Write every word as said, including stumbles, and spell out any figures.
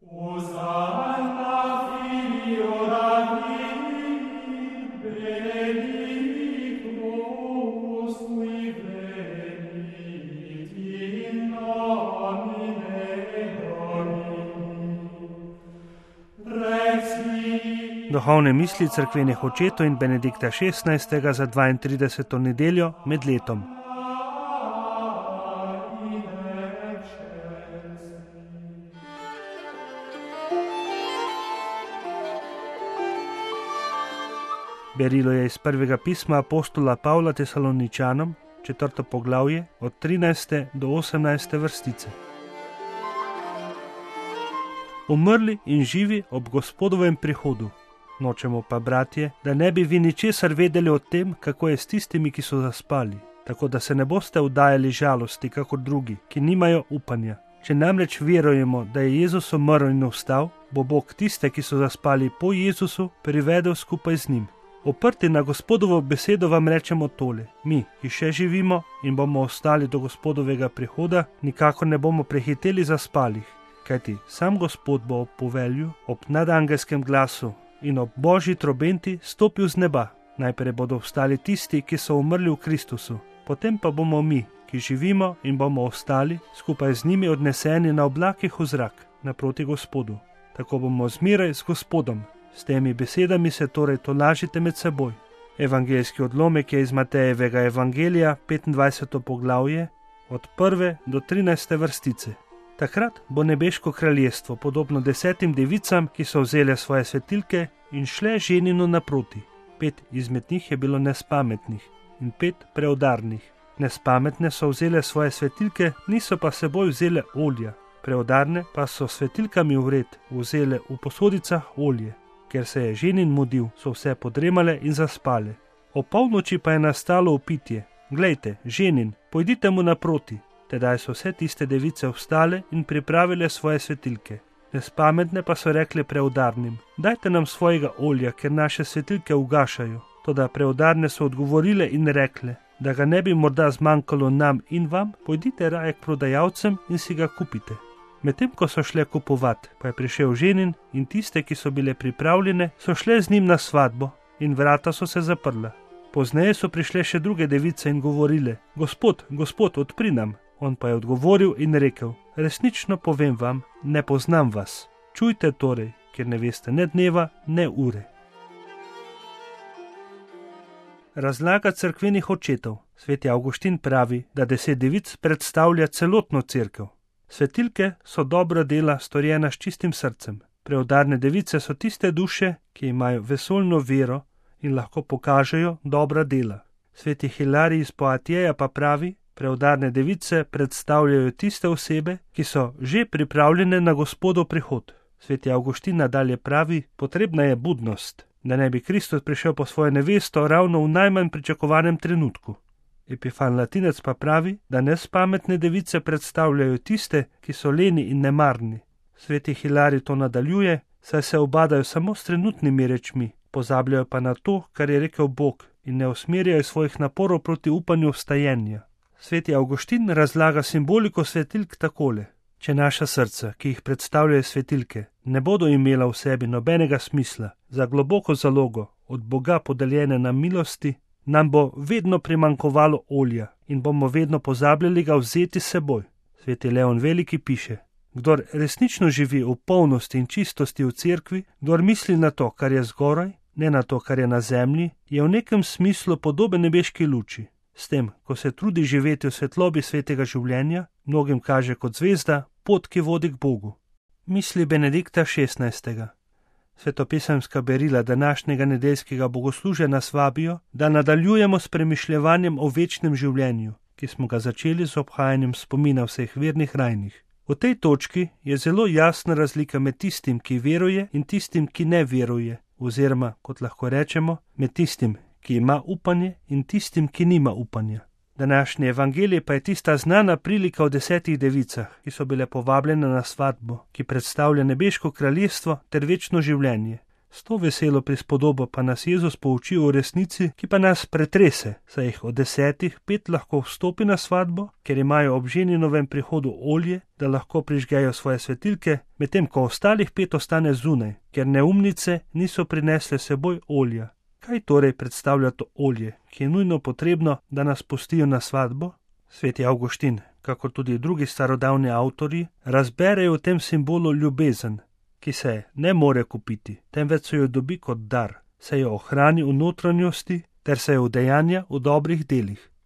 Duhovne misli cerkvenih očetov in Benedikta šestnajstega za dvaintrideseto nedeljo med letom. Berilo je iz prvega pisma apostola Pavla Tesaloničanom, četrto poglavje, od trinajste do osemnajste vrstice. Umrli in živi ob Gospodovem prihodu. Nočemo pa, bratje, da ne bi vi ničesar vedeli o tem, kako je s tistimi, ki so zaspali, tako da se ne boste vdajali žalosti, kakor drugi, ki nimajo upanja. Če namreč verujemo, da je Jezus umrl in vstal, bo Bog tiste, ki so zaspali po Jezusu, privedel skupaj z njim. Oprti na Gospodovo besedo vam rečemo tole: mi, ki še živimo in bomo ostali do Gospodovega prihoda, nikakor ne bomo prehiteli zaspalih, kajti sam Gospod bo ob povelju, ob nadangelskem glasu in ob božji trobenti stopil z neba. Najprej bodo vstali tisti, ki so umrli v Kristusu, potem pa bomo mi, ki živimo in bomo ostali, skupaj z njimi odneseni na oblakih v zrak, naproti Gospodu. Tako bomo zmeraj z Gospodom. S temi besedami se torej tolažite med seboj. Evangeljski odlomek je iz Matejevega evangelija, petindvajseto poglavje, od prve do trinajste vrstice. Takrat bo nebeško kraljestvo podobno desetim devicam, ki so vzele svoje svetilke in šle ženinu naproti. Pet izmed njih je bilo nespametnih in pet preudarnih. Nespametne so vzele svoje svetilke, niso pa seboj vzele olja. Preudarne pa so svetilkami vred vzele v posodicah olje. Ker se je ženin mudil, so vse podremale in zaspale. O polnoči pa je nastalo vpitje: glejte, ženin, pojdite mu naproti. Tedaj so vse tiste device vstale in pripravile svoje svetilke. Nespametne pa so rekle preudarnim: dajte nam svojega olja, ker naše svetilke ugašajo. Toda preudarne so odgovorile in rekle: da ga ne bi morda zmanjkalo nam in vam, pojdite raje k prodajalcem in si ga kupite. Medtem ko so šle kupovat, pa je prišel ženin in tiste, ki so bile pripravljene, so šle z njim na svatbo in vrata so se zaprla. Pozneje so prišle še druge device in govorile: Gospod, Gospod, odpri nam. On pa je odgovoril in rekel: resnično povem vam, ne poznam vas. Čujte torej, ker ne veste ne dneva, ne ure. Razlaga cerkvenih očetov. Sveti Avguštin pravi, da deset devic predstavlja celotno cerkev. Svetilke so dobra dela, storjena s čistim srcem. Preudarne device so tiste duše, ki imajo vesoljno vero in lahko pokažejo dobra dela. Sveti Hilarij iz Poatijeja pa pravi: preudarne device predstavljajo tiste osebe, ki so že pripravljene na Gospodov prihod. Sveti Avguštin nadalje pravi: potrebna je budnost, da ne bi Kristus prišel po svojo nevesto ravno v najmanj pričakovanem trenutku. Epifan Latinec pa pravi, da nespametne device predstavljajo tiste, ki so leni in nemarni. Sveti Hilarij to nadaljuje, saj se obadajo samo s trenutnimi rečmi, pozabljajo pa na to, kar je rekel Bog, in ne usmerjajo svojih naporov proti upanju vstajenja. Sveti Avguštin razlaga simboliko svetilk takole: če naša srca, ki jih predstavljajo svetilke, ne bodo imela v sebi nobenega smisla za globoko zalogo od Boga podeljene nam milosti, nam bo vedno primanjkovalo olja in bomo vedno pozabljali ga vzeti s seboj. Sveti Leon Veliki piše: kdor resnično živi v polnosti in čistosti v cerkvi, kdor misli na to, kar je zgoraj, ne na to, kar je na zemlji, je v nekem smislu podoben nebeški luči. S tem, ko se trudi živeti v svetlobi svetega življenja, mnogim kaže kot zvezda pot, ki vodi k Bogu. Misli Benedikta šestnajstega. Svetopisemska berila današnjega nedeljskega bogoslužja nas vabijo, da nadaljujemo s premišljevanjem o večnem življenju, ki smo ga začeli z obhajanjem spomina vseh vernih rajnih. V tej točki je zelo jasna razlika med tistim, ki veruje, in tistim, ki ne veruje, oziroma, kot lahko rečemo, med tistim, ki ima upanje, in tistim, ki nima upanja. Današnji evangelij pa je tista znana prilika o desetih devicah, ki so bile povabljene na svatbo, ki predstavlja nebeško kraljestvo ter večno življenje. S to veselo prispodobo pa nas Jezus pouči o resnici, ki pa nas pretrese, saj jih od desetih pet lahko vstopi na svatbo, ker imajo ob ženinovem prihodu olje, da lahko prižgejo svoje svetilke, medtem ko ostalih pet ostane zunaj, ker neumnice niso prinesle seboj olja. Kaj torej predstavlja to olje, ki je nujno potrebno, da nas pustijo na svatbo? Sveti Avguštin, kakor tudi drugi starodavni avtorji, razberejo v tem simbolu ljubezen, ki se ne more kupiti, temveč se jo dobi kot dar, se jo ohrani v notranjosti ter se jo udejanja v dobrih delih.